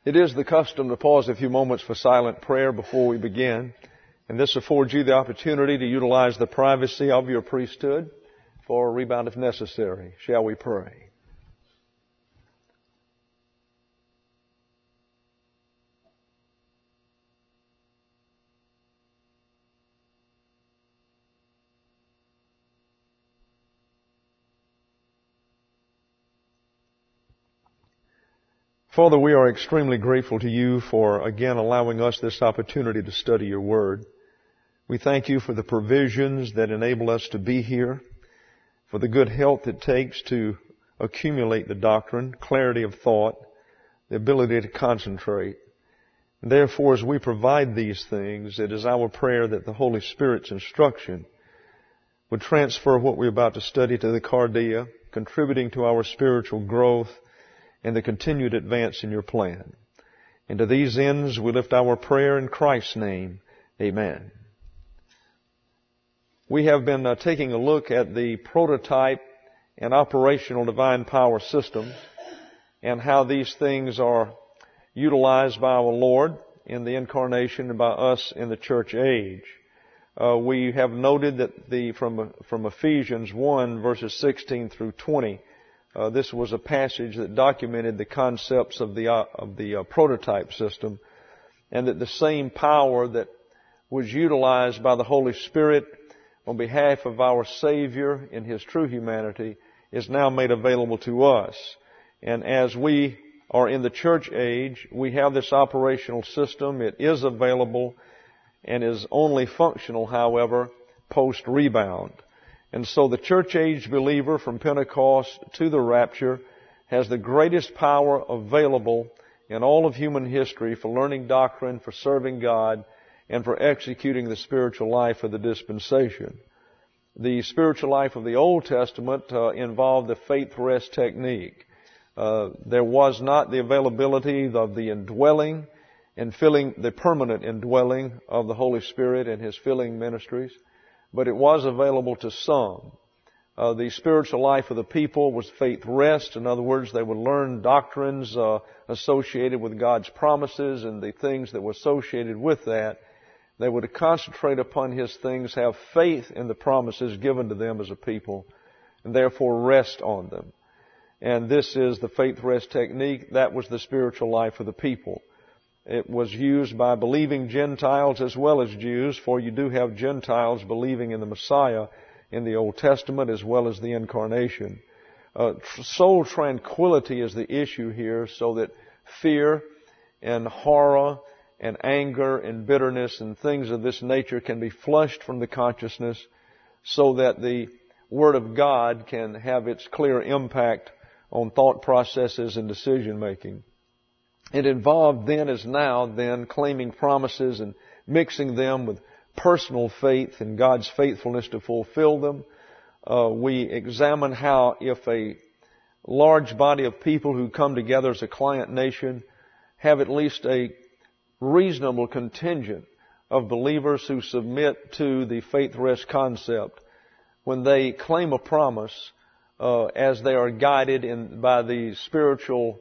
It is the custom to pause a few moments for silent prayer before we begin, and this affords you the opportunity to utilize the privacy of your priesthood for a rebound if necessary. Shall we pray? Father, we are extremely grateful to you for again allowing us this opportunity to study your word. We thank you for the provisions that enable us to be here, for the good health it takes to accumulate the doctrine, clarity of thought, the ability to concentrate. And therefore, as we provide these things, it is our prayer that the Holy Spirit's instruction would transfer what we're about to study to the cardia, contributing to our spiritual growth and the continued advance in your plan. And to these ends, we lift our prayer in Christ's name. Amen. We have been taking a look at the prototype and operational divine power systems and how these things are utilized by our Lord in the incarnation and by us in the church age. We have noted that from Ephesians 1 verses 16 through 20, this was a passage that documented the concepts of the prototype system, and that the same power that was utilized by the Holy Spirit on behalf of our Savior in His true humanity is now made available to us. And as we are in the church age, we have this operational system. It is available and is only functional, however, post-rebound. And so the church-age believer from Pentecost to the rapture has the greatest power available in all of human history for learning doctrine, for serving God, and for executing the spiritual life of the dispensation. The spiritual life of the Old Testament involved the faith rest technique. There was not the availability of the indwelling and filling, the permanent indwelling of the Holy Spirit and His filling ministries, but it was available to some. The spiritual life of the people was faith rest. In other words, they would learn doctrines associated with God's promises and the things that were associated with that. They would concentrate upon His things, have faith in the promises given to them as a people, and therefore rest on them. And this is the faith rest technique. That was the spiritual life of the people. It was used by believing Gentiles as well as Jews, for you do have Gentiles believing in the Messiah in the Old Testament as well as the Incarnation. Soul tranquility is the issue here, so that fear and horror and anger and bitterness and things of this nature can be flushed from the consciousness, so that the Word of God can have its clear impact on thought processes and decision making. It involved then as now claiming promises and mixing them with personal faith and God's faithfulness to fulfill them. We examine how if a large body of people who come together as a client nation have at least a reasonable contingent of believers who submit to the faith rest concept, when they claim a promise as they are guided by the spiritual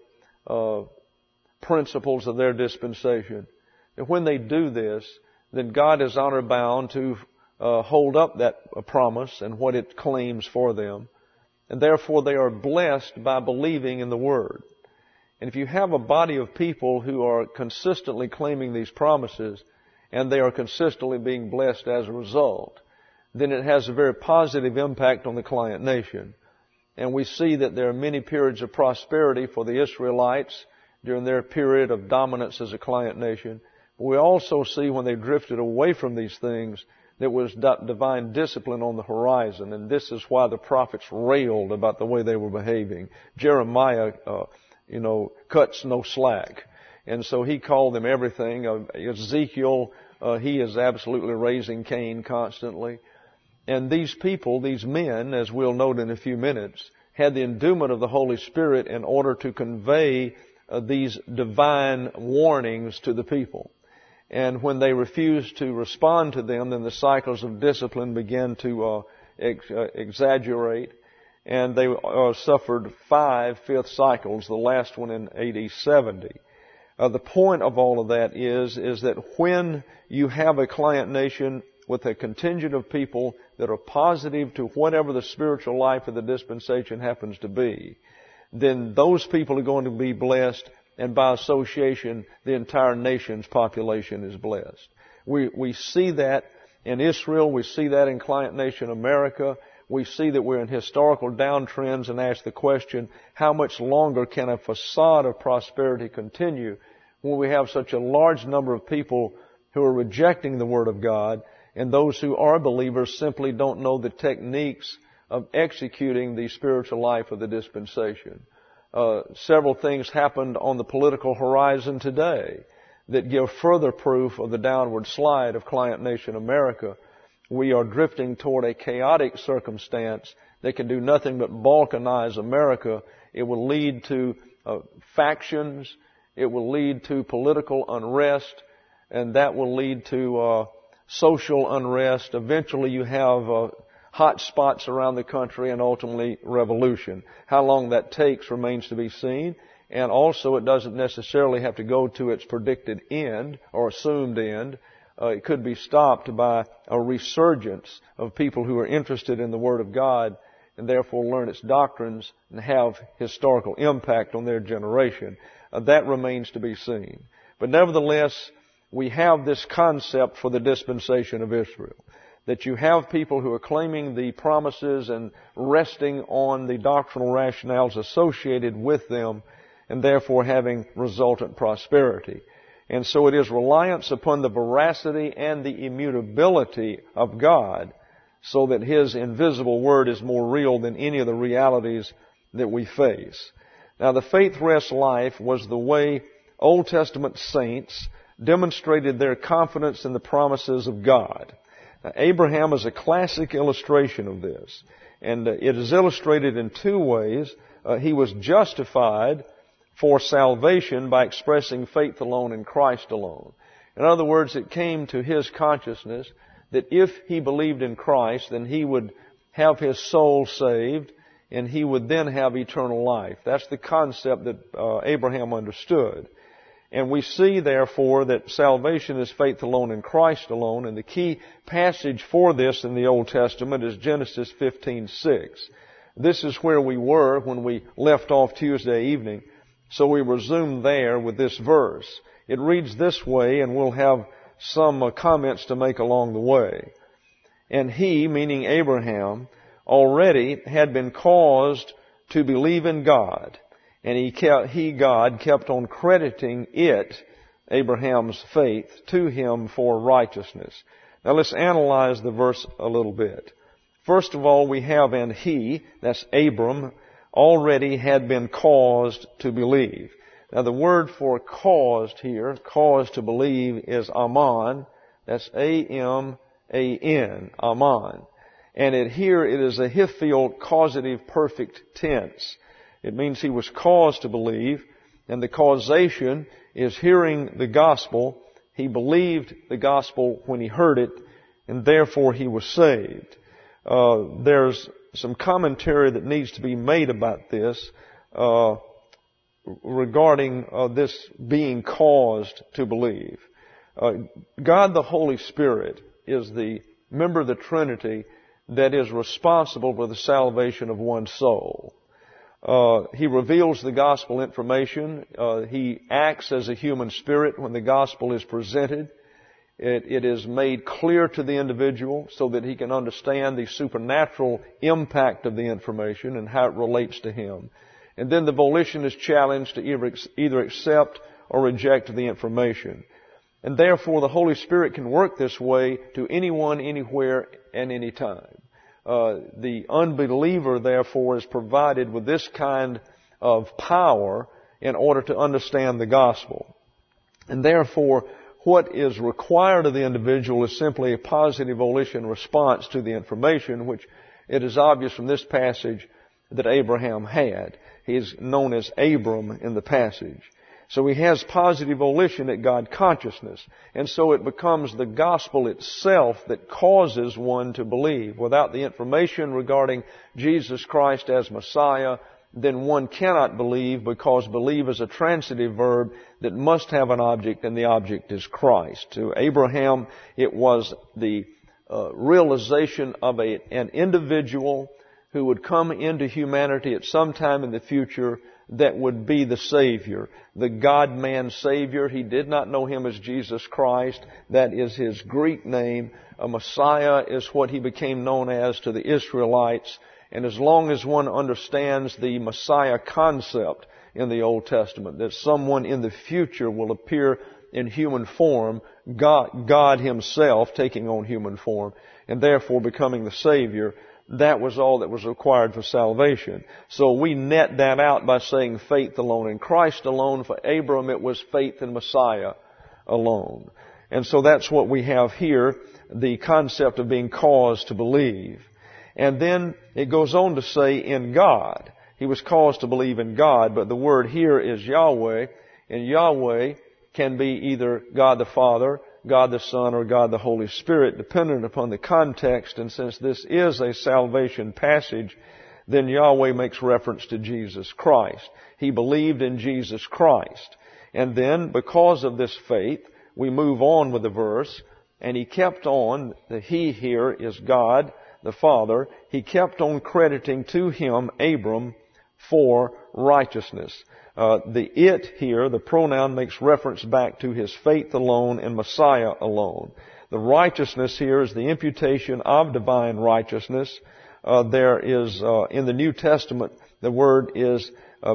principles of their dispensation. And when they do this, then God is honor bound to hold up that promise and what it claims for them. And therefore they are blessed by believing in the Word. And if you have a body of people who are consistently claiming these promises, and they are consistently being blessed as a result, then it has a very positive impact on the client nation. And we see that there are many periods of prosperity for the Israelites during their period of dominance as a client nation. We also see when they drifted away from these things, there was divine discipline on the horizon. And this is why the prophets railed about the way they were behaving. Jeremiah, cuts no slack. And so he called them everything. Ezekiel, he is absolutely raising Cain constantly. And these people, these men, as we'll note in a few minutes, had the endowment of the Holy Spirit in order to convey these divine warnings to the people. And when they refused to respond to them, then the cycles of discipline began to exaggerate. And they suffered 5 fifth cycles, the last one in AD 70. The point of all of that is that when you have a client nation with a contingent of people that are positive to whatever the spiritual life of the dispensation happens to be, then those people are going to be blessed, and by association, the entire nation's population is blessed. We see that in Israel. We see that in client nation America. We see that we're in historical downtrends and ask the question, how much longer can a facade of prosperity continue when we have such a large number of people who are rejecting the Word of God, and those who are believers simply don't know the techniques of executing the spiritual life of the dispensation. Several things happened on the political horizon today that give further proof of the downward slide of client nation America. We are drifting toward a chaotic circumstance that can do nothing but balkanize America. It will lead to factions. It will lead to political unrest, and that will lead to social unrest. Eventually you have hot spots around the country and ultimately revolution. How long that takes remains to be seen. And also it doesn't necessarily have to go to its predicted end or assumed end. It could be stopped by a resurgence of people who are interested in the Word of God and therefore learn its doctrines and have historical impact on their generation. That remains to be seen. But nevertheless, we have this concept for the dispensation of Israel, that you have people who are claiming the promises and resting on the doctrinal rationales associated with them, and therefore having resultant prosperity. And so it is reliance upon the veracity and the immutability of God, so that His invisible Word is more real than any of the realities that we face. Now, the faith rest life was the way Old Testament saints demonstrated their confidence in the promises of God. Now, Abraham is a classic illustration of this, and it is illustrated in two ways. He was justified for salvation by expressing faith alone in Christ alone. In other words, it came to his consciousness that if he believed in Christ, then he would have his soul saved, and he would then have eternal life. That's the concept that Abraham understood. And we see, therefore, that salvation is faith alone in Christ alone, and the key passage for this in the Old Testament is Genesis 15:6. This is where we were when we left off Tuesday evening. So we resume there with this verse. It reads this way, and we'll have some comments to make along the way. And he, meaning Abraham, already had been caused to believe in God. And God, kept on crediting it, Abraham's faith, to him for righteousness. Now let's analyze the verse a little bit. First of all, we have, and he, that's Abram, already had been caused to believe. Now the word for caused here, caused to believe, is aman. That's A-M-A-N, aman. And here it is a Hiphil causative perfect tense. It means he was caused to believe, and the causation is hearing the gospel. He believed the gospel when he heard it, and therefore he was saved. There's some commentary that needs to be made about this regarding this being caused to believe. God the Holy Spirit is the member of the Trinity that is responsible for the salvation of one's soul. He reveals the gospel information. He acts as a human spirit when the gospel is presented. It is made clear to the individual so that he can understand the supernatural impact of the information and how it relates to him. And then the volition is challenged to either accept or reject the information. And therefore the Holy Spirit can work this way to anyone, anywhere, and any time. The unbeliever, therefore, is provided with this kind of power in order to understand the gospel. And therefore, what is required of the individual is simply a positive volition response to the information, which it is obvious from this passage that Abraham had. He is known as Abram in the passage. So he has positive volition at God consciousness. And so it becomes the gospel itself that causes one to believe. Without the information regarding Jesus Christ as Messiah then one cannot believe, because believe is a transitive verb that must have an object, and the object is Christ. To Abraham, it was the realization of an individual who would come into humanity at some time in the future that would be the Savior, the God-man Savior. He did not know Him as Jesus Christ. That is His Greek name. A Messiah is what He became known as to the Israelites. And as long as one understands the Messiah concept in the Old Testament, that someone in the future will appear in human form, God Himself taking on human form, and therefore becoming the Savior, that was all that was required for salvation. So we net that out by saying faith alone in Christ alone. For Abram, it was faith in Messiah alone. And so that's what we have here, the concept of being caused to believe. And then it goes on to say in God. He was caused to believe in God, but the word here is Yahweh, and Yahweh can be either God the Father, God the Son, or God the Holy Spirit, dependent upon the context. And since this is a salvation passage, then Yahweh makes reference to Jesus Christ. He believed in Jesus Christ. And then, because of this faith, we move on with the verse, and he kept on, the he here is God the Father, he kept on crediting to him, Abram, for righteousness. The it here, the pronoun, makes reference back to his faith alone and Messiah alone. The righteousness here is the imputation of divine righteousness. There is, in the New Testament, the word is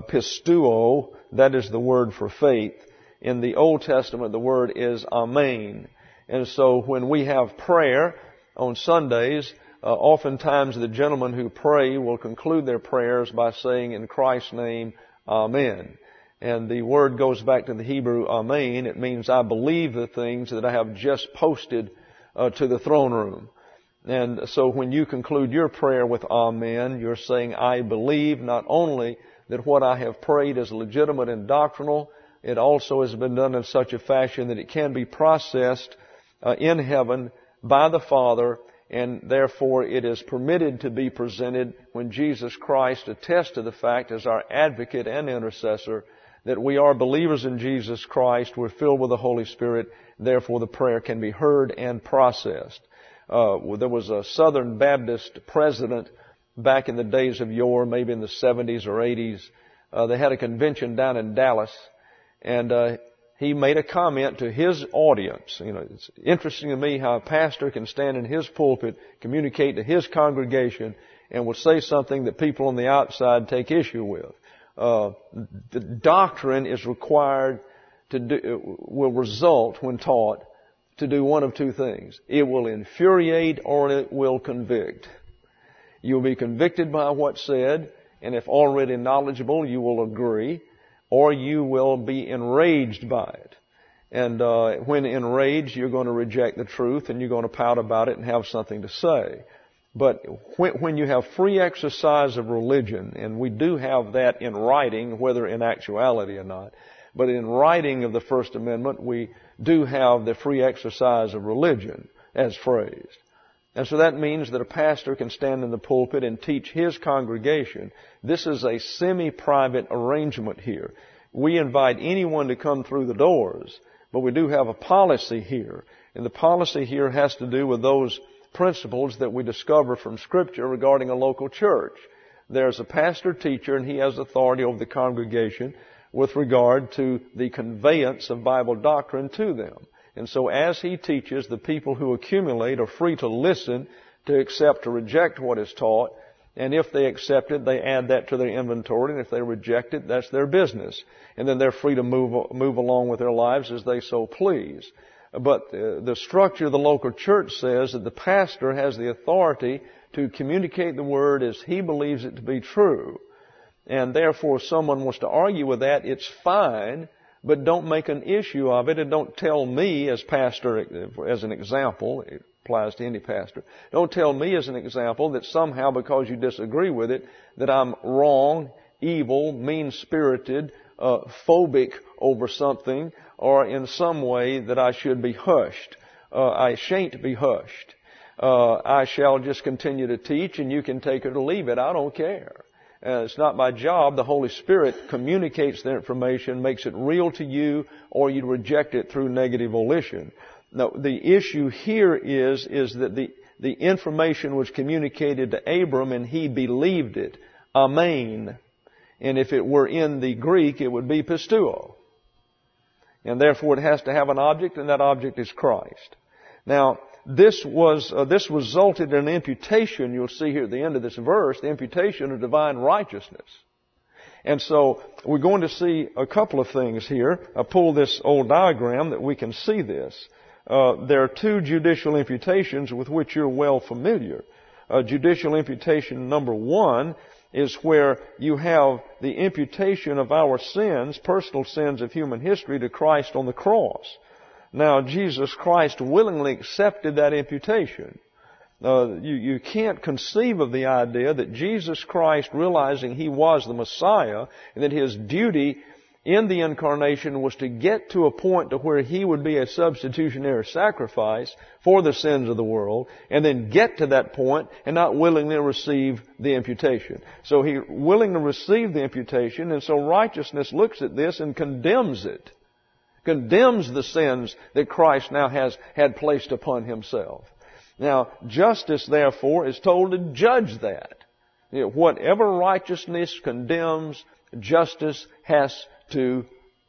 pistuo, that is the word for faith. In the Old Testament, the word is amen. And so when we have prayer on Sundays, oftentimes the gentlemen who pray will conclude their prayers by saying, in Christ's name, amen. And the word goes back to the Hebrew amen. It means I believe the things that I have just posted to the throne room. And so when you conclude your prayer with amen, you're saying I believe not only that what I have prayed is legitimate and doctrinal, it also has been done in such a fashion that it can be processed in heaven by the Father, and therefore it is permitted to be presented when Jesus Christ attests to the fact as our advocate and intercessor that we are believers in Jesus Christ, we're filled with the Holy Spirit, therefore the prayer can be heard and processed. There was a Southern Baptist president back in the days of yore, maybe in the 70s or 80s. They had a convention down in Dallas, and he made a comment to his audience. You know, it's interesting to me how a pastor can stand in his pulpit, communicate to his congregation, and will say something that people on the outside take issue with. The doctrine is required to do, will result when taught to do one of two things. It will infuriate or it will convict. You'll be convicted by what's said, and if already knowledgeable, you will agree, or you will be enraged by it. And when enraged, you're going to reject the truth and you're going to pout about it and have something to say. But when you have free exercise of religion, and we do have that in writing, whether in actuality or not, but in writing of the First Amendment, we do have the free exercise of religion as phrased. And so that means that a pastor can stand in the pulpit and teach his congregation. This is a semi-private arrangement here. We invite anyone to come through the doors, but we do have a policy here. And the policy here has to do with those principles that we discover from Scripture regarding a local church. There's a pastor teacher, and he has authority over the congregation with regard to the conveyance of Bible doctrine to them. And so as he teaches, the people who accumulate are free to listen, to accept or reject what is taught. And if they accept it, they add that to their inventory. And if they reject it, that's their business. And then they're free to move along with their lives as they so please. But the structure of the local church says that the pastor has the authority to communicate the Word as he believes it to be true. And therefore, if someone wants to argue with that, it's fine, but don't make an issue of it, and don't tell me as pastor, as an example, it applies to any pastor, don't tell me as an example that somehow because you disagree with it, that I'm wrong, evil, mean-spirited, phobic over something, or in some way that I should be hushed. I shan't be hushed. I shall just continue to teach, and you can take it or leave it. I don't care. It's not by job. The Holy Spirit communicates the information, makes it real to you, or you reject it through negative volition. Now, the issue here is that the information was communicated to Abram and he believed it. Amen. And if it were in the Greek, it would be pisteuo. And therefore it has to have an object, and that object is Christ. Now, this resulted in an imputation, you'll see here at the end of this verse, the imputation of divine righteousness. And so we're going to see a couple of things here. I pulled this old diagram that we can see this. There are two judicial imputations with which you're well familiar. Judicial imputation number one is where you have the imputation of our sins, personal sins of human history, to Christ on the cross. Now, Jesus Christ willingly accepted that imputation. You can't conceive of the idea that Jesus Christ, realizing He was the Messiah, and that His duty in the incarnation was to get to a point to where He would be a substitutionary sacrifice for the sins of the world, and then get to that point and not willingly receive the imputation. So He willingly received the imputation, and so righteousness looks at this and condemns it. Condemns the sins that Christ now had placed upon Himself. Now, justice, therefore, is told to judge that. Whatever righteousness condemns, justice has to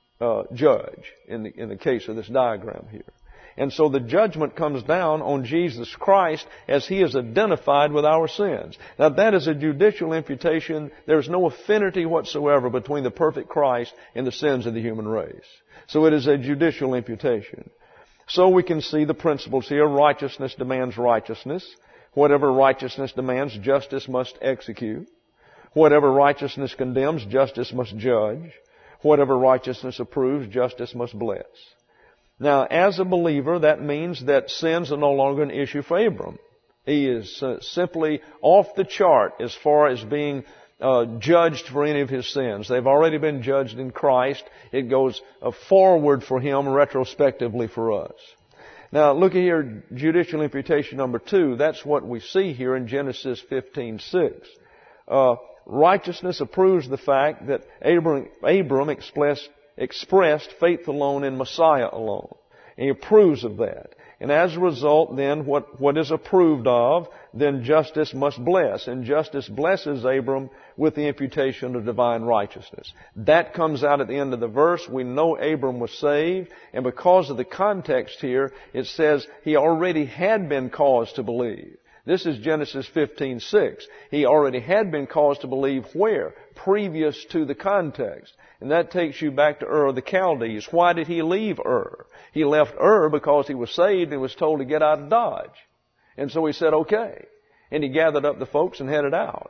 judge in the case of this diagram here. And so the judgment comes down on Jesus Christ as He is identified with our sins. Now that is a judicial imputation. There's no affinity whatsoever between the perfect Christ and the sins of the human race. So it is a judicial imputation. So we can see the principles here. Righteousness demands righteousness. Whatever righteousness demands, justice must execute. Whatever righteousness condemns, justice must judge. Whatever righteousness approves, justice must bless. Now, as a believer, that means that sins are no longer an issue for Abram. He is simply off the chart as far as being judged for any of his sins. They've already been judged in Christ. It goes forward for him retrospectively for us. Now, look at here, judicial imputation number 2. That's what we see here in Genesis 15:6. Righteousness approves the fact that Abram expressed faith alone in Messiah alone. And he approves of that. And as a result, then, what is approved of, then justice must bless. And justice blesses Abram with the imputation of divine righteousness. That comes out at the end of the verse. We know Abram was saved. And because of the context here, it says he already had been caused to believe. This is Genesis 15:6. He already had been caused to believe where? Previous to the context. And that takes you back to Ur of the Chaldees. Why did he leave Ur? He left Ur because he was saved and was told to get out of Dodge. And so he said, okay. And he gathered up the folks and headed out.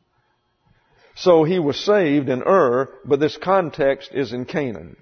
So he was saved in Ur, but this context is in Canaan.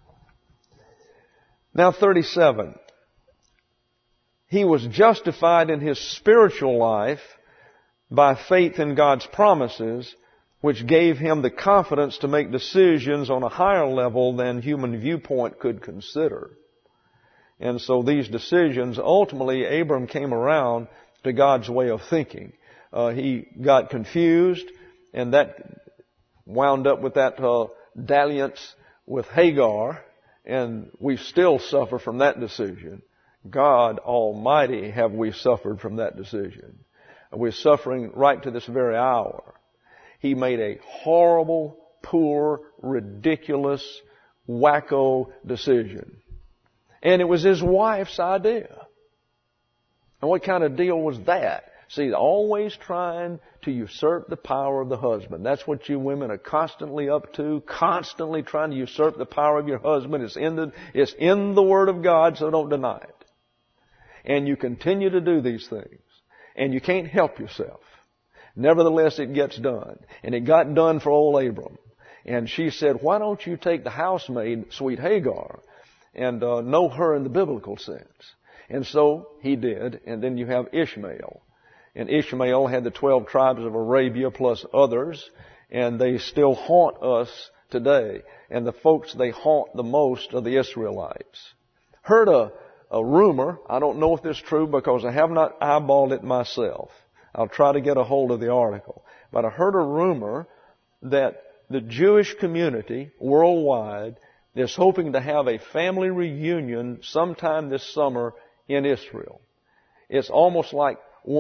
Now 37. He was justified in his spiritual life by faith in God's promises, which gave him the confidence to make decisions on a higher level than human viewpoint could consider. And so these decisions, ultimately, Abram came around to God's way of thinking. He got confused, and that wound up with that dalliance with Hagar, and we still suffer from that decision. God Almighty, have we suffered from that decision. We're suffering right to this very hour. He made a horrible, poor, ridiculous, wacko decision. And it was his wife's idea. And what kind of deal was that? See, always trying to usurp the power of the husband. That's what you women are constantly up to, constantly trying to usurp the power of your husband. It's in the Word of God, so don't deny it. And you continue to do these things. And you can't help yourself. Nevertheless, it gets done. And it got done for old Abram. And she said, why don't you take the housemaid, sweet Hagar, and know her in the biblical sense? And so he did. And then you have Ishmael. And Ishmael had the 12 tribes of Arabia plus others. And they still haunt us today. And the folks they haunt the most are the Israelites. Heard a rumor. I don't know if this is true because I have not eyeballed it myself. I'll try to get a hold of the article. But I heard a rumor that the Jewish community worldwide is hoping to have a family reunion sometime this summer in Israel. It's almost like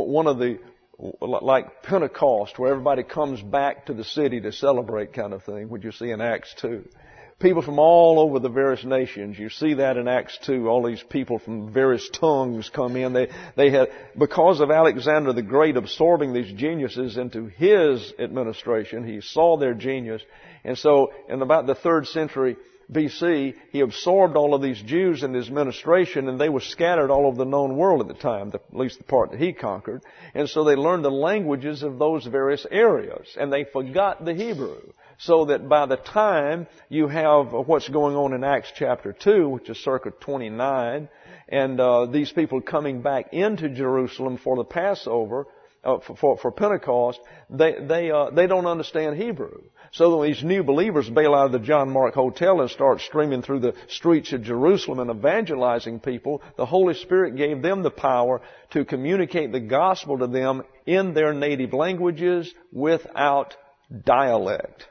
like Pentecost, where everybody comes back to the city to celebrate kind of thing, which you see in Acts 2. People from all over the various nations. You see that in Acts 2. All these people from various tongues come in. They had, because of Alexander the Great absorbing these geniuses into his administration, he saw their genius. And so in about the 3rd century BC, he absorbed all of these Jews in his administration, and they were scattered all over the known world at the time, at least the part that he conquered. And so they learned the languages of those various areas, and they forgot the Hebrew. So that by the time you have what's going on in Acts chapter 2, which is circa 29, and these people coming back into Jerusalem for the Passover, for Pentecost, they don't understand Hebrew. So these new believers bail out of the John Mark Hotel and start streaming through the streets of Jerusalem and evangelizing people. The Holy Spirit gave them the power to communicate the gospel to them in their native languages without dialect.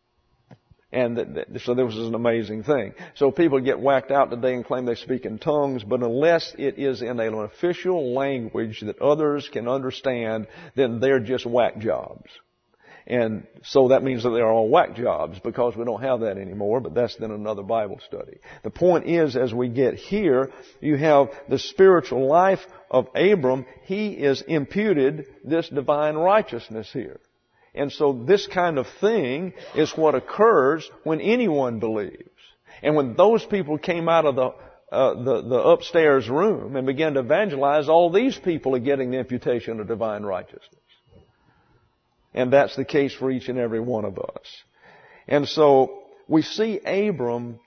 And so this was an amazing thing. So people get whacked out today and claim they speak in tongues, but unless it is in an official language that others can understand, then they're just whack jobs. And so that means that they're all whack jobs, because we don't have that anymore, but that's then another Bible study. The point is, as we get here, you have the spiritual life of Abram. He is imputed this divine righteousness here. And so this kind of thing is what occurs when anyone believes. And when those people came out of the upstairs room and began to evangelize, all these people are getting the imputation of divine righteousness. And that's the case for each and every one of us. And so we see Abram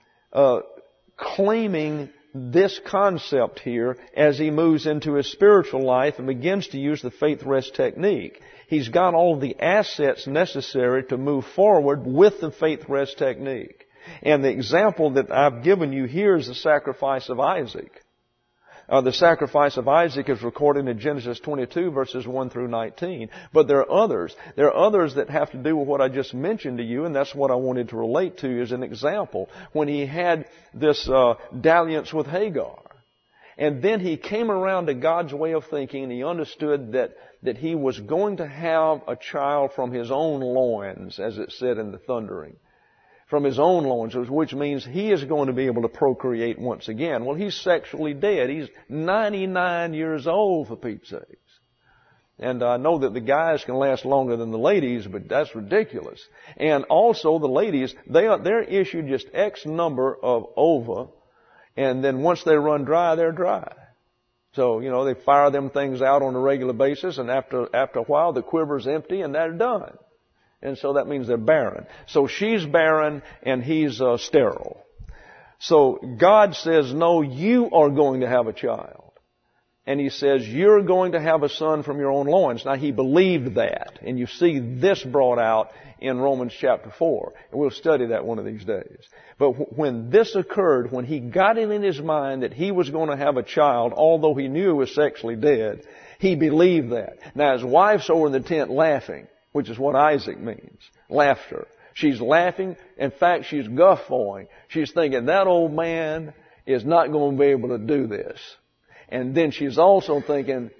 claiming this concept here as he moves into his spiritual life and begins to use the faith rest technique. He's got all of the assets necessary to move forward with the faith rest technique. And the example that I've given you here is the sacrifice of Isaac. The sacrifice of Isaac is recorded in Genesis 22 verses 1 through 19. But there are others. There are others that have to do with what I just mentioned to you, and that's what I wanted to relate to as an example. When he had this dalliance with Hagar. And then he came around to God's way of thinking, and he understood that he was going to have a child from his own loins, as it said in the thundering. From his own loins, which means he is going to be able to procreate once again. Well, he's sexually dead. He's 99 years old, for Pete's sakes. And I know that the guys can last longer than the ladies, but that's ridiculous. And also the ladies, they're issued just X number of ova, and then once they run dry, they're dry. So, they fire them things out on a regular basis, and after a while, the quiver's empty, and they're done. And so that means they're barren. So she's barren and he's sterile. So God says, no, you are going to have a child. And He says, you're going to have a son from your own loins. Now He believed that. And you see this brought out in Romans chapter 4. And we'll study that one of these days. But when this occurred, when he got it in his mind that he was going to have a child, although he knew he was sexually dead, he believed that. Now his wife's over in the tent laughing, which is what Isaac means. Laughter. She's laughing. In fact, she's guffawing. She's thinking, that old man is not going to be able to do this. And then she's also thinking,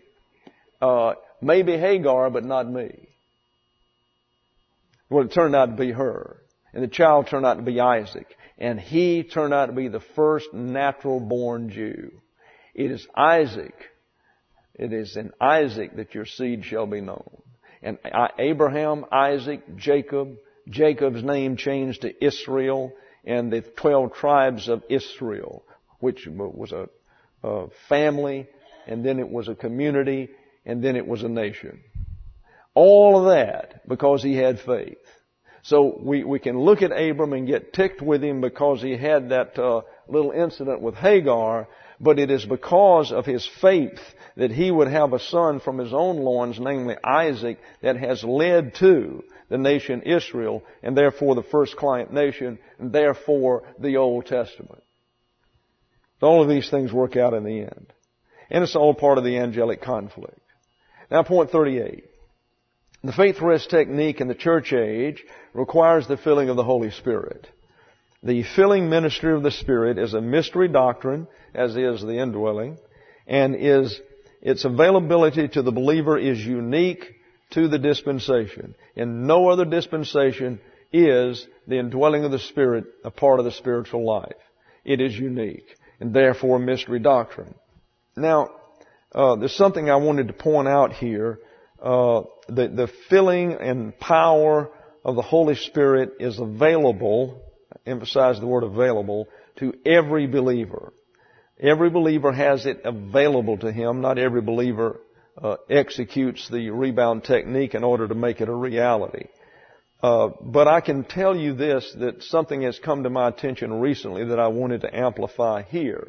maybe Hagar, but not me. Well, it turned out to be her. And the child turned out to be Isaac. And he turned out to be the first natural-born Jew. It is Isaac. It is in Isaac that your seed shall be known. And Abraham, Isaac, Jacob. Jacob's name changed to Israel, and the 12 tribes of Israel, which was a family, and then it was a community, and then it was a nation. All of that because he had faith. So we can look at Abram and get ticked with him because he had that little incident with Hagar, but it is because of his faith that he would have a son from his own loins, namely Isaac, that has led to the nation Israel, and therefore the first client nation, and therefore the Old Testament. All of these things work out in the end. And it's all part of the angelic conflict. Now point 38. The faith rest technique in the church age requires the filling of the Holy Spirit. The filling ministry of the Spirit is a mystery doctrine, as is the indwelling, and its availability to the believer is unique to the dispensation. In no other dispensation is the indwelling of the Spirit a part of the spiritual life. It is unique, and therefore mystery doctrine. Now, there's something I wanted to point out here. The filling and power of the Holy Spirit is available, emphasize the word available, to every believer. Every believer has it available to him. Not every believer executes the rebound technique in order to make it a reality. But I can tell you this, that something has come to my attention recently that I wanted to amplify here.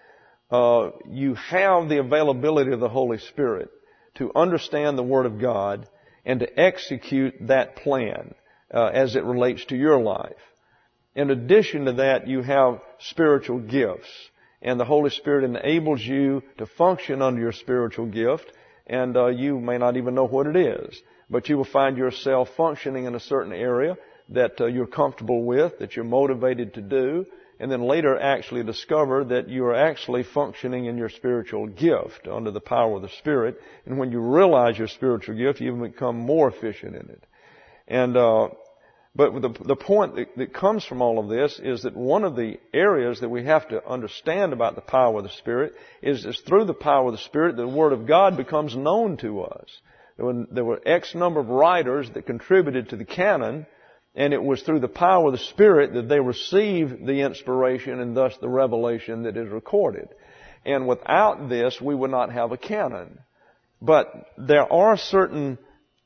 You have the availability of the Holy Spirit to understand the Word of God and to execute that plan as it relates to your life. In addition to that, you have spiritual gifts, and the Holy Spirit enables you to function under your spiritual gift, and you may not even know what it is, but you will find yourself functioning in a certain area that you're comfortable with, that you're motivated to do, and then later actually discover that you are actually functioning in your spiritual gift under the power of the Spirit. And when you realize your spiritual gift, you become more efficient in it. And but the point that comes from all of this is that one of the areas that we have to understand about the power of the Spirit is through the power of the Spirit the Word of God becomes known to us. There were X number of writers that contributed to the canon, and it was through the power of the Spirit that they received the inspiration and thus the revelation that is recorded. And without this, we would not have a canon. But there are certain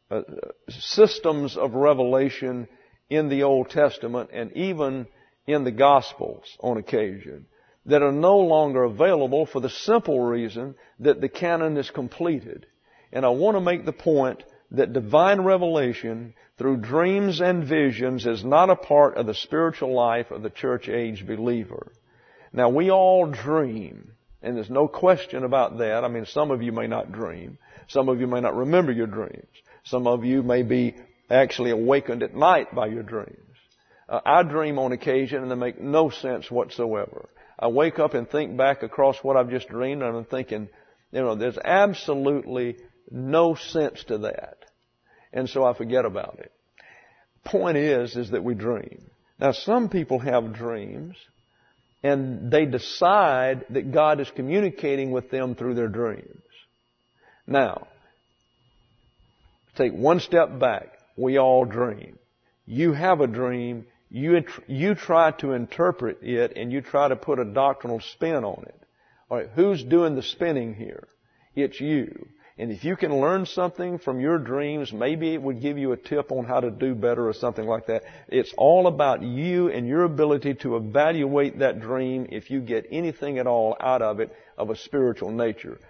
systems of revelation in the Old Testament and even in the Gospels on occasion that are no longer available for the simple reason that the canon is completed. And I want to make the point that divine revelation through dreams and visions is not a part of the spiritual life of the church age believer. Now, we all dream, and there's no question about that. I mean, some of you may not dream. Some of you may not remember your dreams. Some of you may be actually awakened at night by your dreams. I dream on occasion, and they make no sense whatsoever. I wake up and think back across what I've just dreamed, and I'm thinking, there's absolutely no sense to that. And so I forget about it. Point is that we dream. Now, some people have dreams, and they decide that God is communicating with them through their dreams. Now, take one step back. We all dream. You have a dream. You try to interpret it, and you try to put a doctrinal spin on it. All right, who's doing the spinning here? It's you. And if you can learn something from your dreams, maybe it would give you a tip on how to do better or something like that. It's all about you and your ability to evaluate that dream if you get anything at all out of it of a spiritual nature.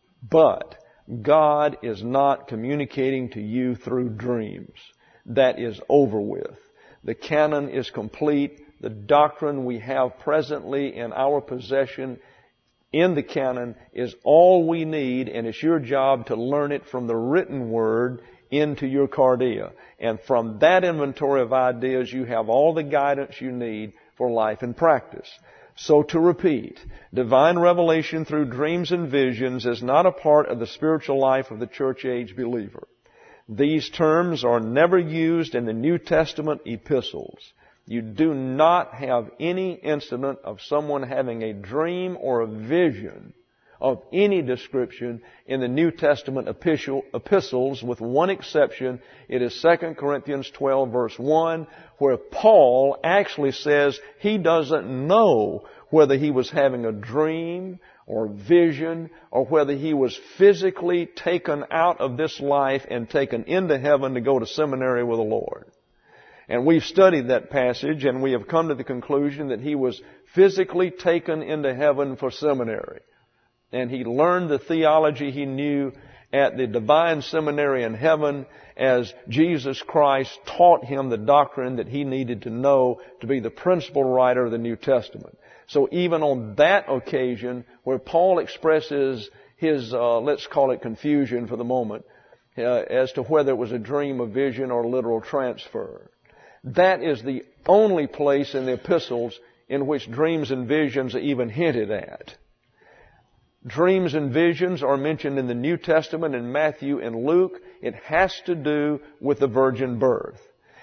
But God is not communicating to you through dreams. That is over with. The canon is complete. The doctrine we have presently in our possession in the canon is all we need, and it's your job to learn it from the written word into your cardia. And from that inventory of ideas, you have all the guidance you need for life and practice. So to repeat, divine revelation through dreams and visions is not a part of the spiritual life of the church age believer. These terms are never used in the New Testament epistles. You do not have any incident of someone having a dream or a vision of any description in the New Testament epistles, with one exception. It is 2 Corinthians 12 verse 1, where Paul actually says he doesn't know whether he was having a dream or vision or whether he was physically taken out of this life and taken into heaven to go to seminary with the Lord. And we've studied that passage, and we have come to the conclusion that he was physically taken into heaven for seminary. And he learned the theology he knew at the divine seminary in heaven as Jesus Christ taught him the doctrine that he needed to know to be the principal writer of the New Testament. So even on that occasion, where Paul expresses his, let's call it confusion for the moment, as to whether it was a dream, a vision, or literal transfer. That is the only place in the epistles in which dreams and visions are even hinted at. Dreams and visions are mentioned in the New Testament in Matthew and Luke. It has to do with the virgin birth.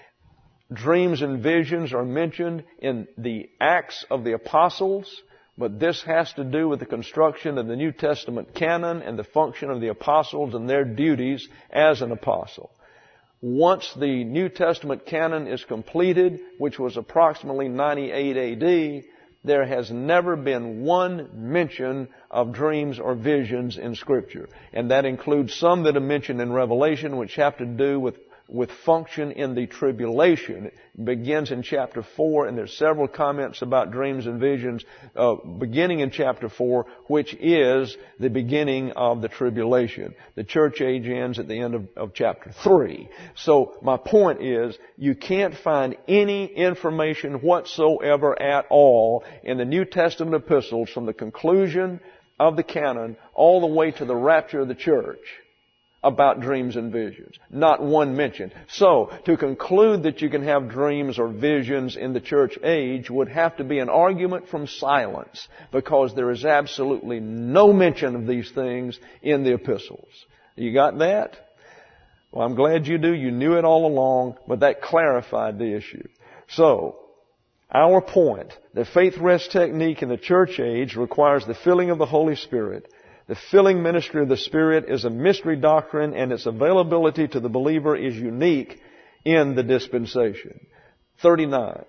Dreams and visions are mentioned in the Acts of the Apostles, but this has to do with the construction of the New Testament canon and the function of the apostles and their duties as an apostle. Once the New Testament canon is completed, which was approximately 98 AD, there has never been one mention of dreams or visions in Scripture. And that includes some that are mentioned in Revelation, which have to do with function in the tribulation. It begins in chapter 4, and there's several comments about dreams and visions beginning in chapter 4, which is the beginning of the tribulation. The church age ends at the end of chapter 3. So my point is, you can't find any information whatsoever at all in the New Testament epistles from the conclusion of the canon all the way to the rapture of the church about dreams and visions. Not one mention. So, to conclude that you can have dreams or visions in the church age would have to be an argument from silence, because there is absolutely no mention of these things in the epistles. You got that? Well, I'm glad you do. You knew it all along, but that clarified the issue. So, our point, the faith rest technique in the church age requires the filling of the Holy Spirit. The filling ministry of the Spirit is a mystery doctrine, and its availability to the believer is unique in the dispensation. 39.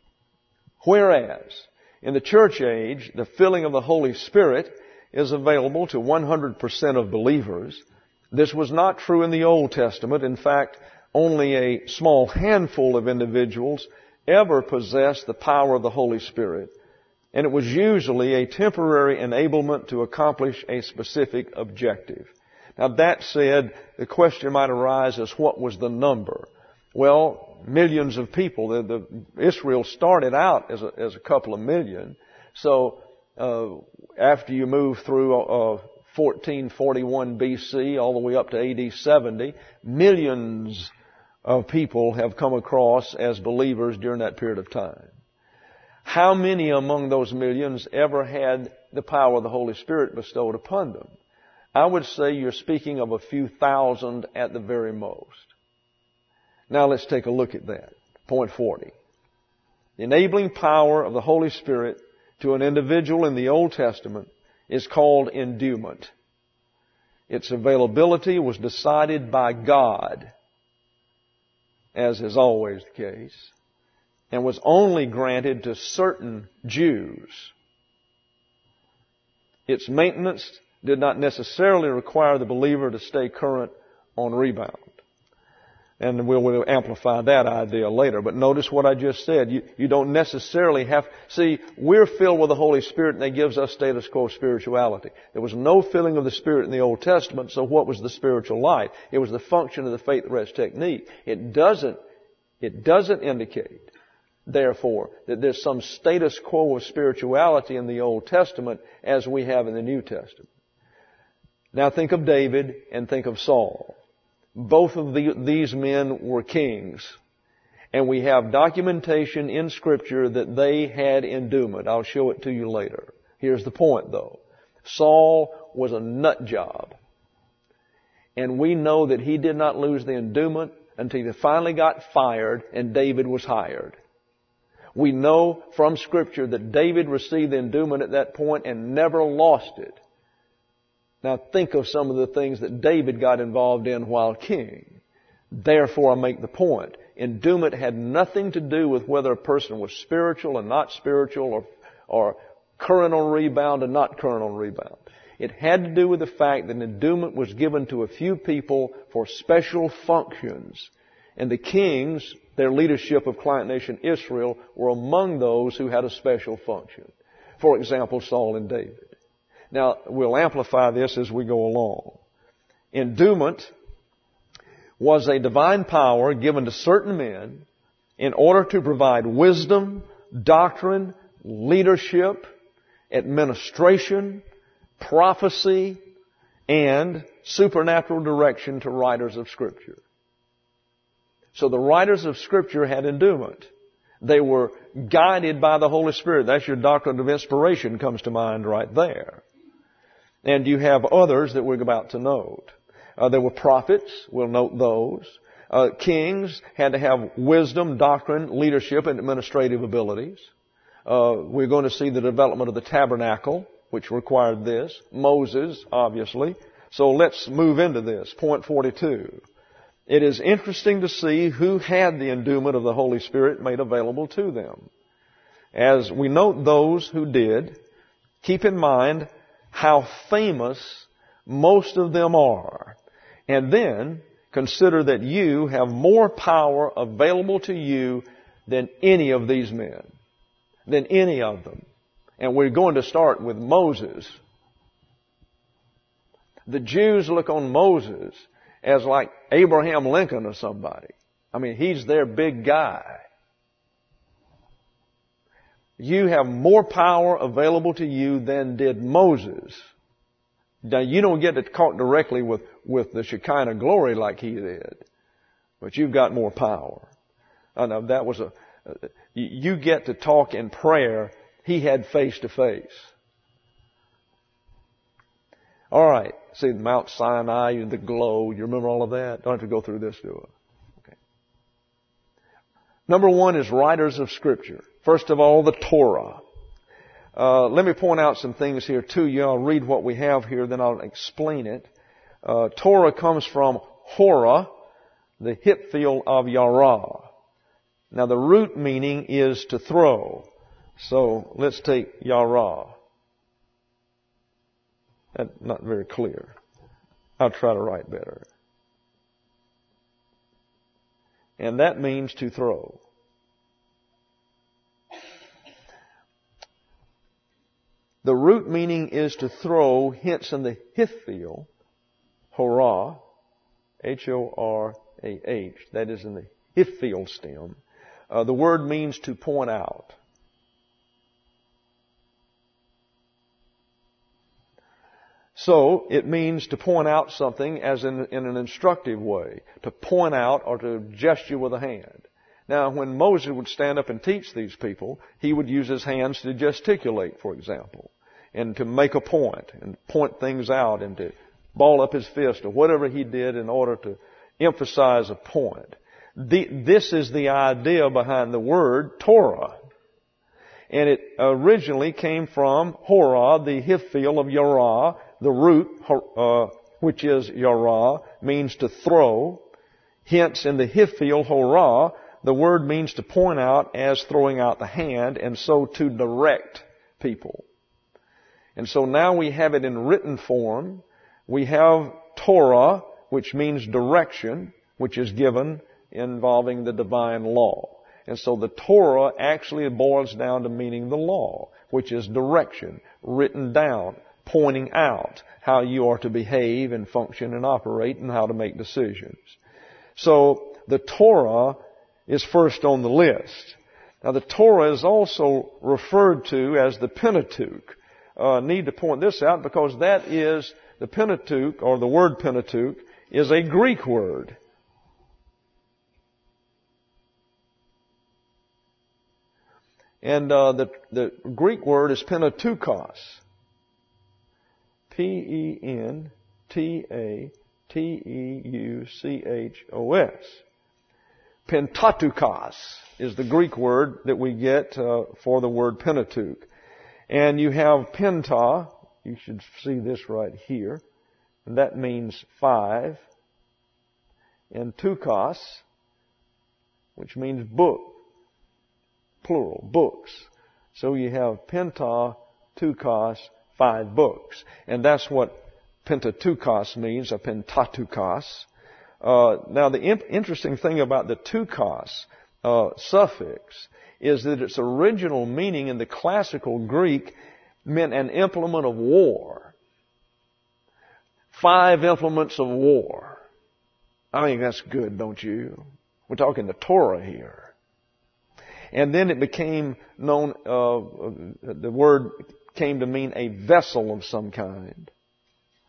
Whereas, in the church age, the filling of the Holy Spirit is available to 100% of believers. This was not true in the Old Testament. In fact, only a small handful of individuals ever possessed the power of the Holy Spirit. And it was usually a temporary enablement to accomplish a specific objective. Now that said, the question might arise as what was the number? Well, millions of people. Israel started out as a couple of million. So after you move through 1441 BC all the way up to AD 70, millions of people have come across as believers during that period of time. How many among those millions ever had the power of the Holy Spirit bestowed upon them? I would say you're speaking of a few thousand at the very most. Now let's take a look at that. Point 40. The enabling power of the Holy Spirit to an individual in the Old Testament is called endowment. Its availability was decided by God, as is always the case, and was only granted to certain Jews. Its maintenance did not necessarily require the believer to stay current on rebound. And we'll amplify that idea later. But notice what I just said. You don't necessarily have... See, we're filled with the Holy Spirit, and that gives us status quo spirituality. There was no filling of the Spirit in the Old Testament, so what was the spiritual life? It was the function of the faith rest technique. It doesn't indicate, therefore, that there's some status quo of spirituality in the Old Testament as we have in the New Testament. Now think of David and think of Saul. Both of these men were kings. And we have documentation in Scripture that they had endowment. I'll show it to you later. Here's the point, though. Saul was a nut job. And we know that he did not lose the endowment until he finally got fired and David was hired. We know from Scripture that David received the endowment at that point and never lost it. Now think of some of the things that David got involved in while king. Therefore, I make the point. Endowment had nothing to do with whether a person was spiritual and not spiritual, or current on rebound and not current on rebound. It had to do with the fact that endowment was given to a few people for special functions. And the kings, their leadership of client nation Israel, were among those who had a special function. For example, Saul and David. Now, we'll amplify this as we go along. Endowment was a divine power given to certain men in order to provide wisdom, doctrine, leadership, administration, prophecy, and supernatural direction to writers of Scripture. So the writers of Scripture had endowment. They were guided by the Holy Spirit. That's your doctrine of inspiration comes to mind right there. And you have others that we're about to note. There were prophets. We'll note those. Kings had to have wisdom, doctrine, leadership, and administrative abilities. We're going to see the development of the tabernacle, which required this. Moses, obviously. So let's move into this. Point 42. It is interesting to see who had the endowment of the Holy Spirit made available to them. As we note those who did, keep in mind how famous most of them are. And then consider that you have more power available to you than any of these men. Than any of them. And we're going to start with Moses. The Jews look on Moses as like Abraham Lincoln or somebody. I mean, he's their big guy. You have more power available to you than did Moses. Now, you don't get to talk directly with the Shekinah glory like he did, but you've got more power. I know that was you get to talk in prayer. He had face to face. All right. See Mount Sinai, the glow. You remember all of that? Don't have to go through this, do I? Okay. Number one is writers of Scripture. First of all, the Torah. Let me point out some things here to you. I'll read what we have here, then I'll explain it. Torah comes from Hora, the Hiphil of Yarah. Now the root meaning is to throw. So let's take Yarah. That's not very clear. I'll try to write better. And that means to throw. The root meaning is to throw, hence in the Hiphil, Horah, H-O-R-A-H, that is in the Hiphil stem. The word means to point out. So, it means to point out something as in an instructive way, to point out or to gesture with a hand. Now, when Moses would stand up and teach these people, he would use his hands to gesticulate, for example, and to make a point, and point things out, and to ball up his fist, or whatever he did in order to emphasize a point. This is the idea behind the word Torah. And it originally came from Horah, the Hiphil of Yarah. The root, which is Yarah, means to throw. Hence, in the Hiphil Horah, the word means to point out as throwing out the hand, and so to direct people. And so now we have it in written form. We have Torah, which means direction, which is given involving the divine law. And so the Torah actually boils down to meaning the law, which is direction, written down, pointing out how you are to behave and function and operate and how to make decisions. So the Torah is first on the list. Now the Torah is also referred to as the Pentateuch. Need to point this out because that is the Pentateuch, or the word Pentateuch, is a Greek word. And the Greek word is Pentateuchos. Pentateuchos. Pentateuchos is the Greek word that we get for the word Pentateuch. And you have penta, you should see this right here, and that means 5. And tukos, which means book, plural, books. So you have Pentateuchos, 5 books. And that's what Pentateuchos means, or Pentateuchos. Now the interesting thing about the tukos suffix is that its original meaning in the classical Greek meant an implement of war. 5 implements of war. I think that's good, don't you? We're talking the Torah here. And then it became known, the word came to mean a vessel of some kind.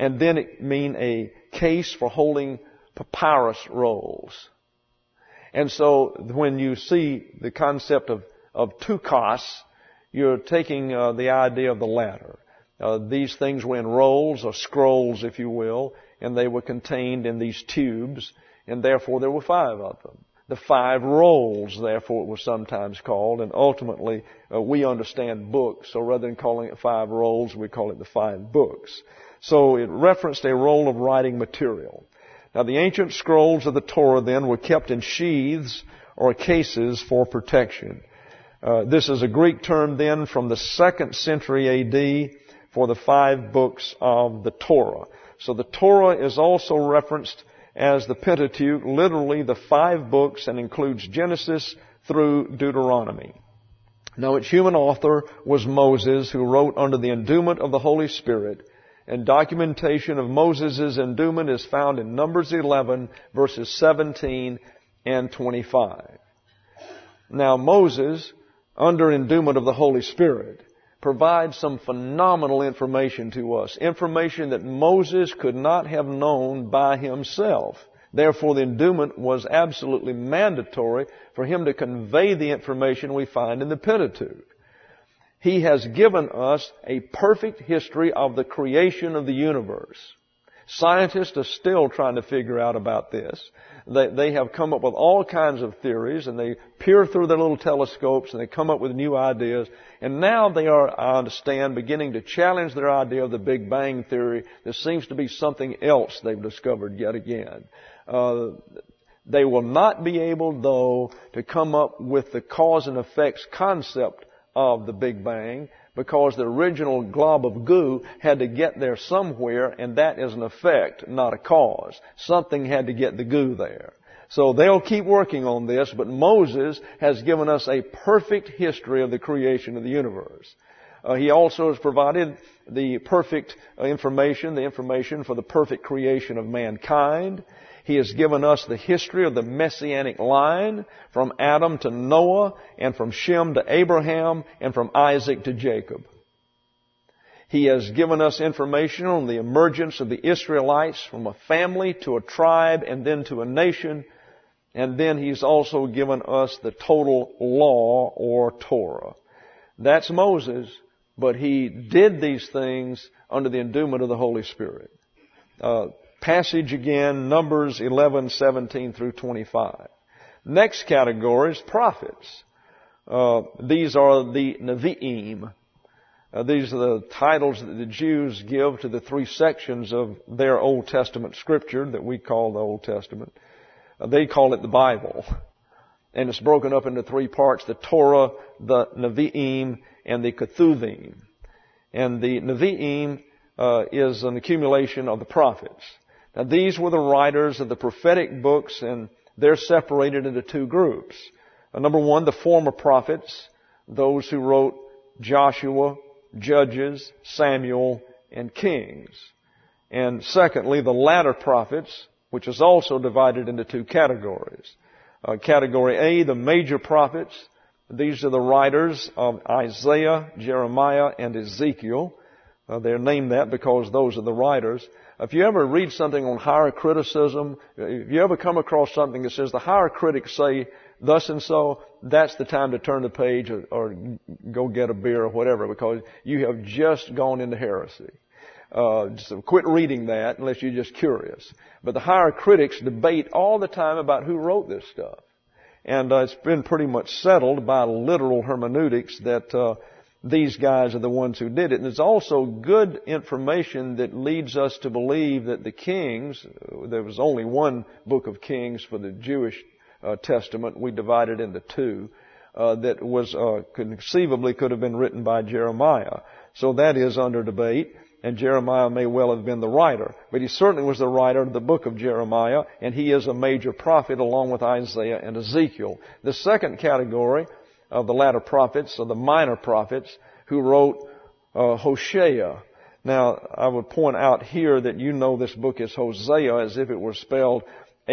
and then it mean a case for holding papyrus rolls. And so when you see the concept of tukos, you're taking the idea of the latter. These things were in rolls or scrolls, if you will, and they were contained in these tubes, and therefore there were 5 of them. The 5 rolls, therefore, it was sometimes called, and ultimately we understand books, so rather than calling it 5 rolls, we call it the 5 books. So it referenced a roll of writing material. Now the ancient scrolls of the Torah then were kept in sheaths or cases for protection. This is a Greek term then from the 2nd century A.D. for the 5 books of the Torah. So the Torah is also referenced as the Pentateuch, literally the 5 books, and includes Genesis through Deuteronomy. Now its human author was Moses, who wrote under the endowment of the Holy Spirit, and documentation of Moses' endowment is found in Numbers 11, verses 17 and 25. Now Moses, under endowment of the Holy Spirit, provides some phenomenal information to us. Information that Moses could not have known by himself. Therefore, the endowment was absolutely mandatory for him to convey the information we find in the Pentateuch. He has given us a perfect history of the creation of the universe. Scientists are still trying to figure out about this. They have come up with all kinds of theories, and they peer through their little telescopes, and they come up with new ideas. And now they are, I understand, beginning to challenge their idea of the Big Bang Theory. There seems to be something else they've discovered yet again. They will not be able, though, to come up with the cause and effects concept of the Big Bang, because the original glob of goo had to get there somewhere, and that is an effect, not a cause. Something had to get the goo there. So they'll keep working on this, but Moses has given us a perfect history of the creation of the universe. He also has provided the perfect information, the information for the perfect creation of mankind. He has given us the history of the Messianic line from Adam to Noah, and from Shem to Abraham, and from Isaac to Jacob. He has given us information on the emergence of the Israelites from a family to a tribe and then to a nation. And then He's also given us the total law or Torah. That's Moses, but he did these things under the endowment of the Holy Spirit. Passage again, Numbers 11, 17 through 25. Next category is prophets. These are the Nevi'im. These are the titles that the Jews give to the 3 sections of their Old Testament scripture that we call the Old Testament. They call it the Bible. And it's broken up into 3 parts: the Torah, the Nevi'im, and the Ketuvim. And the Nevi'im is an accumulation of the prophets. Now these were the writers of the prophetic books, and they're separated into 2 groups. Number 1, the former prophets, those who wrote Joshua, Judges, Samuel, and Kings. And secondly, the latter prophets, which is also divided into 2 categories. Category A, the major prophets. These are the writers of Isaiah, Jeremiah, and Ezekiel. They're named that because those are the writers. If you ever read something on higher criticism, if you ever come across something that says the higher critics say thus and so, that's the time to turn the page or go get a beer or whatever, because you have just gone into heresy. So quit reading that unless you're just curious. But the higher critics debate all the time about who wrote this stuff. And it's been pretty much settled by literal hermeneutics that these guys are the ones who did it. And it's also good information that leads us to believe that the Kings, there was only one book of Kings for the Jewish Testament. We divided into 2. That was conceivably could have been written by Jeremiah. So that is under debate. And Jeremiah may well have been the writer. But he certainly was the writer of the book of Jeremiah. And he is a major prophet along with Isaiah and Ezekiel. The second category of the latter prophets are the minor prophets who wrote Hosea. Now, I would point out here that you know this book is Hosea as if it were spelled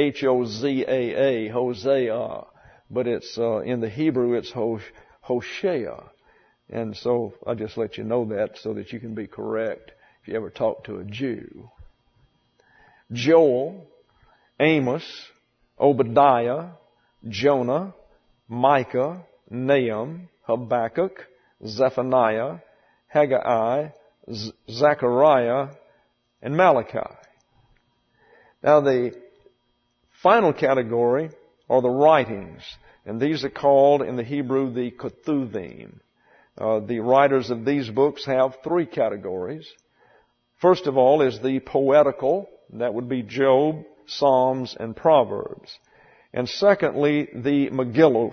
H-O-Z-A-A, Hosea. But it's in the Hebrew it's Hosea. And so I just let you know that so that you can be correct. If you ever talk to a Jew. Joel, Amos, Obadiah, Jonah, Micah, Nahum, Habakkuk, Zephaniah, Haggai, Zechariah, and Malachi. Now the final category are the writings, and these are called in the Hebrew the Ketuvim. The writers of these books have three categories. First of all is the poetical, that would be Job, Psalms, and Proverbs. And secondly, the Megilloth,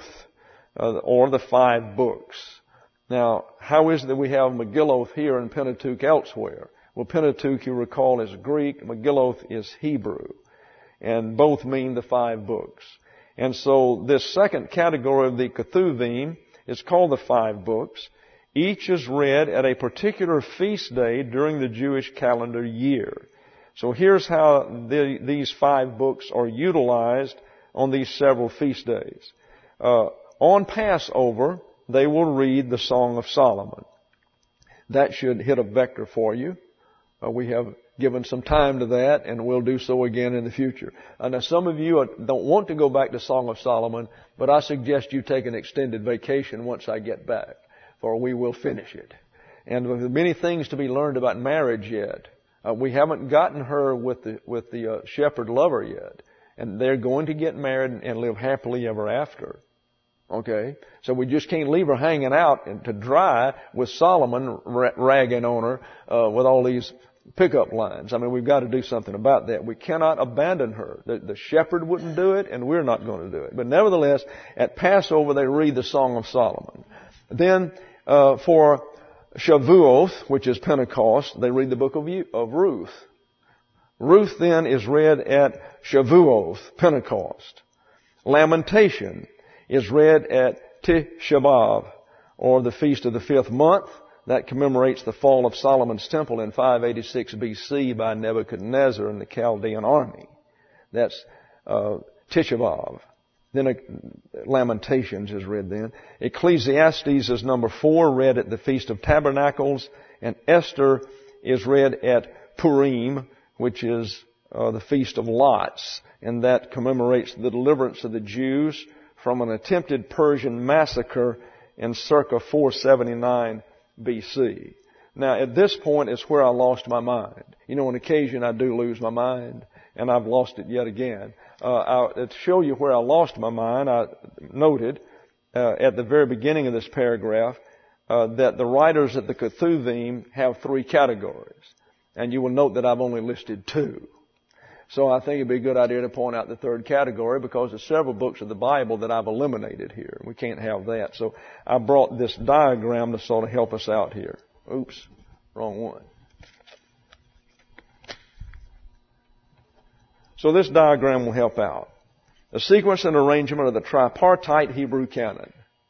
or the 5 books. Now, how is it that we have Megilloth here and Pentateuch elsewhere? Well, Pentateuch, you recall, is Greek. Megilloth is Hebrew. And both mean the 5 books. And so this second category of the Ketuvim is called the 5 books. Each is read at a particular feast day during the Jewish calendar year. So here's how these 5 books are utilized on these several feast days. On Passover, they will read the Song of Solomon. That should hit a vector for you. We have given some time to that, and we'll do so again in the future. Now, some of you don't want to go back to Song of Solomon, but I suggest you take an extended vacation once I get back, for we will finish it. And with many things to be learned about marriage yet. We haven't gotten her with the shepherd lover yet. And they're going to get married and live happily ever after. Okay? So we just can't leave her hanging out to dry with Solomon ragging on her with all these pickup lines. I mean, we've got to do something about that. We cannot abandon her. The shepherd wouldn't do it, and we're not going to do it. But nevertheless, at Passover, they read the Song of Solomon. Then, for Shavuoth, which is Pentecost, they read the book of Ruth. Ruth then is read at Shavuoth, Pentecost. Lamentation is read at Tisha B'Av, or the feast of the 5th month. That commemorates the fall of Solomon's temple in 586 BC by Nebuchadnezzar and the Chaldean army. That's Tisha B'Av. Then Lamentations is read then. Ecclesiastes is number 4, read at the Feast of Tabernacles. And Esther is read at Purim, which is the Feast of Lots. And that commemorates the deliverance of the Jews from an attempted Persian massacre in circa 479 BC. Now, at this point is where I lost my mind. You know, on occasion I do lose my mind, and I've lost it yet again. To show you where I lost my mind, I noted at the very beginning of this paragraph that the writers of the Ketuvim have 3 categories. And you will note that I've only listed 2. So I think it'd be a good idea to point out the 3rd category, because there's several books of the Bible that I've eliminated here. We can't have that. So I brought this diagram to sort of help us out here. Oops, wrong one. So this diagram will help out. The sequence and arrangement of the tripartite Hebrew canon.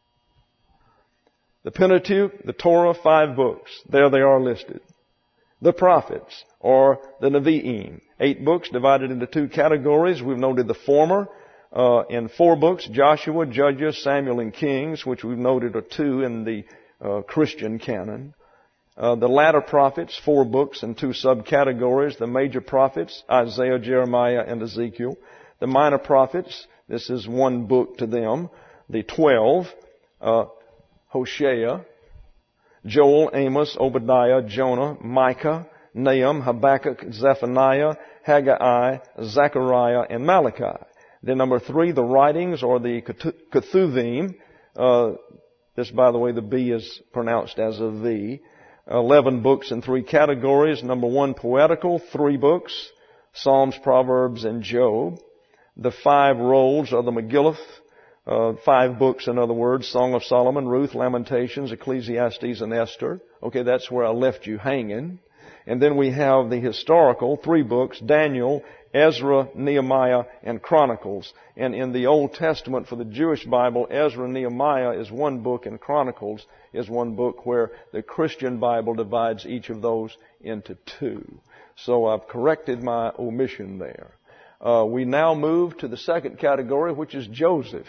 The Pentateuch, the Torah, 5 books. There they are listed. The prophets, or the Nevi'im, 8 books divided into 2 categories. We've noted the former in 4 books, Joshua, Judges, Samuel, and Kings, which we've noted are 2 in the Christian canon. The latter prophets, 4 books and 2 subcategories. The major prophets, Isaiah, Jeremiah, and Ezekiel. The minor prophets, this is 1 book to them. The 12, Hosea, Joel, Amos, Obadiah, Jonah, Micah, Nahum, Habakkuk, Zephaniah, Haggai, Zechariah, and Malachi. Then number 3, the writings, or the Ketuvim. This, by the way, the B is pronounced as a V. 11 books in 3 categories. Number 1, poetical, 3 books, Psalms, Proverbs, and Job. The 5 rolls are the Megilloth, 5 books, in other words, Song of Solomon, Ruth, Lamentations, Ecclesiastes, and Esther. Okay, that's where I left you hanging. And then we have the historical, 3 books, Daniel, Ezra, Nehemiah, and Chronicles. And in the Old Testament for the Jewish Bible, Ezra and Nehemiah is 1 book, and Chronicles is 1 book, where the Christian Bible divides each of those into 2. So I've corrected my omission there. We now move to the 2nd category, which is Joseph.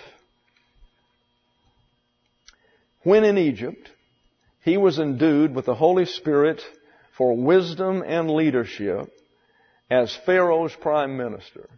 When in Egypt, he was endued with the Holy Spirit for wisdom and leadership as Pharaoh's prime minister.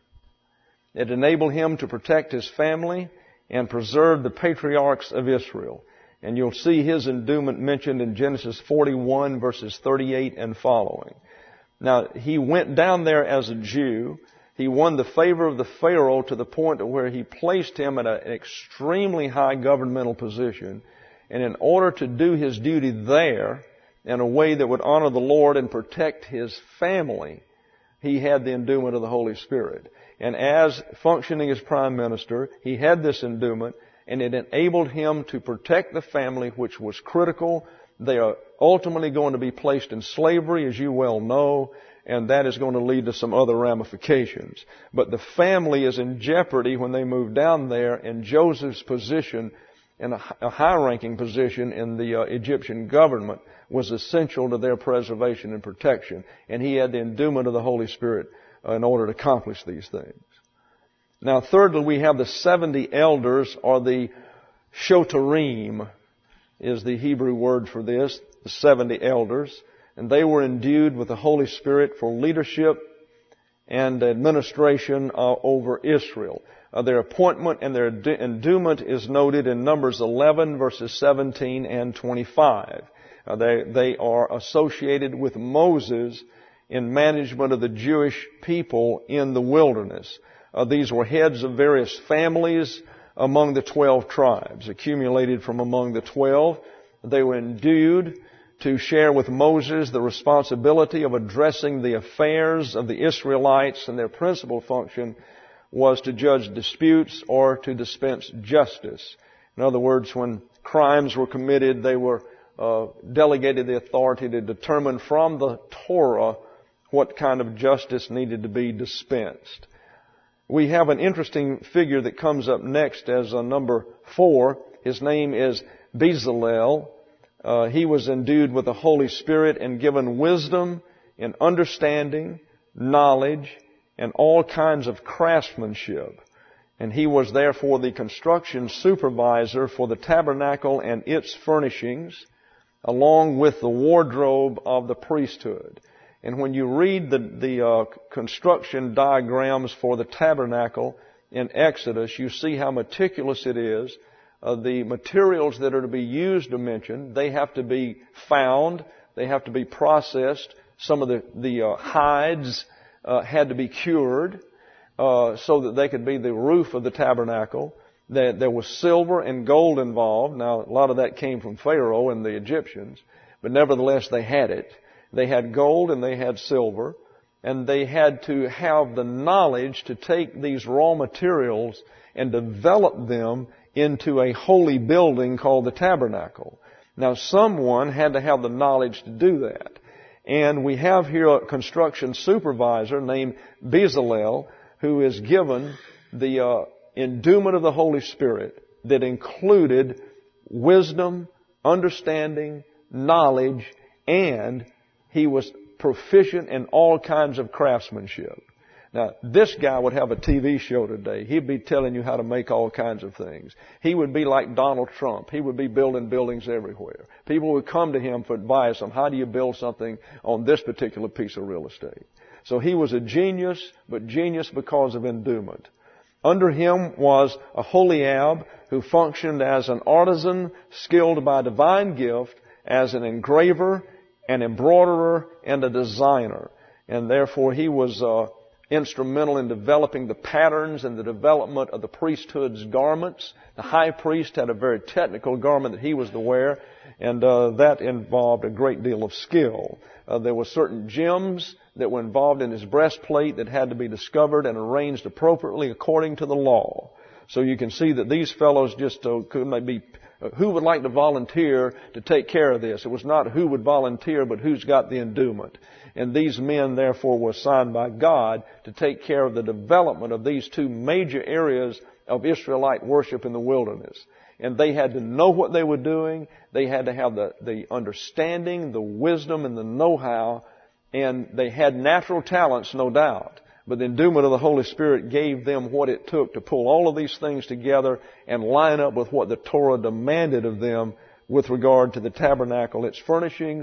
It enabled him to protect his family and preserve the patriarchs of Israel. And you'll see his endowment mentioned in Genesis 41 verses 38 and following. Now, he went down there as a Jew. He won the favor of the Pharaoh to the point where he placed him at an extremely high governmental position. And in order to do his duty there in a way that would honor the Lord and protect his family, he had the endowment of the Holy Spirit. And as functioning as prime minister, he had this endowment, and it enabled him to protect the family, which was critical. They are ultimately going to be placed in slavery, as you well know, and that is going to lead to some other ramifications. But the family is in jeopardy when they move down there, and Joseph's position, in a high-ranking position in the Egyptian government, was essential to their preservation and protection. And he had the endowment of the Holy Spirit in order to accomplish these things. Now, thirdly, we have the 70 elders, or the shotarim, is the Hebrew word for this, the 70 elders. And they were endued with the Holy Spirit for leadership and administration over Israel. Their appointment and their endowment is noted in Numbers 11, verses 17 and 25. They are associated with Moses in management of the Jewish people in the wilderness. These were heads of various families among the 12 tribes, accumulated from among the 12. They were endued to share with Moses the responsibility of addressing the affairs of the Israelites, and their principal function was to judge disputes or to dispense justice. In other words, when crimes were committed, they were delegated the authority to determine from the Torah what kind of justice needed to be dispensed. We have an interesting figure that comes up next as number 4. His name is Bezalel. He was endued with the Holy Spirit and given wisdom and understanding, knowledge, and all kinds of craftsmanship. And he was therefore the construction supervisor for the tabernacle and its furnishings, along with the wardrobe of the priesthood. And when you read the construction diagrams for the tabernacle in Exodus, you see how meticulous it is. The materials that are to be used to mention, they have to be found, they have to be processed. Some of the hides had to be cured so that they could be the roof of the tabernacle. There was silver and gold involved. Now, a lot of that came from Pharaoh and the Egyptians, but nevertheless they had it. They had gold and they had silver, and they had to have the knowledge to take these raw materials and develop them into a holy building called the tabernacle. Now, someone had to have the knowledge to do that. And we have here a construction supervisor named Bezalel, who is given the endowment of the Holy Spirit that included wisdom, understanding, knowledge, and he was proficient in all kinds of craftsmanship. Now, this guy would have a TV show today. He'd be telling you how to make all kinds of things. He would be like Donald Trump. He would be building buildings everywhere. People would come to him for advice on how do you build something on this particular piece of real estate. So he was a genius, but genius because of endowment. Under him was Aholiab, who functioned as an artisan skilled by divine gift, as an engraver, an embroiderer, and a designer. And therefore he was instrumental in developing the patterns and the development of the priesthood's garments. The high priest had a very technical garment that he was to wear, and that involved a great deal of skill. There were certain gems that were involved in his breastplate that had to be discovered and arranged appropriately according to the law. So you can see that these fellows just couldn't be who would like to volunteer to take care of this. It was not who would volunteer, but who's got the endowment. And these men, therefore, were assigned by God to take care of the development of these two major areas of Israelite worship in the wilderness. And they had to know what they were doing. They had to have the understanding, the wisdom, and the know-how. And they had natural talents, no doubt. But the endowment of the Holy Spirit gave them what it took to pull all of these things together and line up with what the Torah demanded of them with regard to the tabernacle, its furnishings,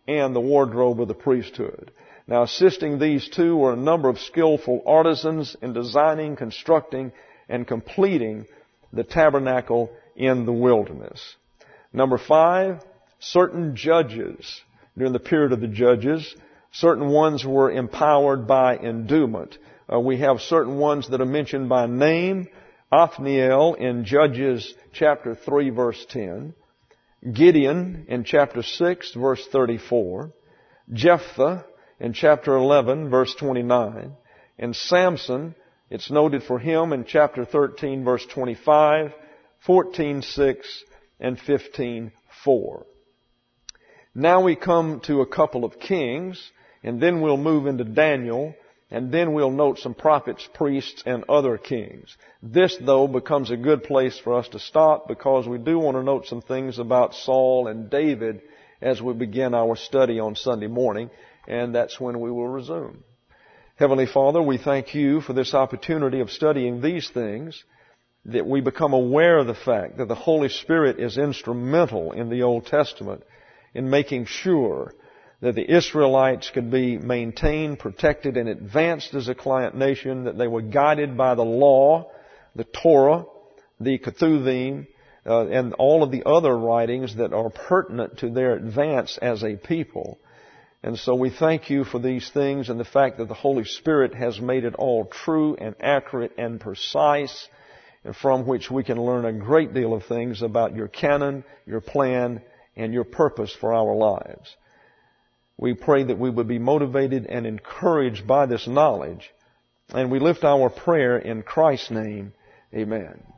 and the wardrobe of the priesthood. Now, assisting these two were a number of skillful artisans in designing, constructing, and completing the tabernacle in the wilderness. Number 5, certain judges. During the period of the judges, certain ones were empowered by endowment. We have certain ones that are mentioned by name. Othniel in Judges chapter 3 verse 10. Gideon in chapter 6 verse 34. Jephthah in chapter 11 verse 29. And Samson, it's noted for him in chapter 13 verse 25, 14:6, and 15:4. Now we come to a couple of kings, and then we'll move into Daniel, and then we'll note some prophets, priests, and other kings. This, though, becomes a good place for us to stop because we do want to note some things about Saul and David as we begin our study on Sunday morning, and that's when we will resume. Heavenly Father, we thank you for this opportunity of studying these things, that we become aware of the fact that the Holy Spirit is instrumental in the Old Testament in making sure that the Israelites could be maintained, protected, and advanced as a client nation, that they were guided by the law, the Torah, the Ketuvim, and all of the other writings that are pertinent to their advance as a people. And so we thank you for these things and the fact that the Holy Spirit has made it all true and accurate and precise, and from which we can learn a great deal of things about your canon, your plan, and your purpose for our lives. We pray that we would be motivated and encouraged by this knowledge, and we lift our prayer in Christ's name. Amen.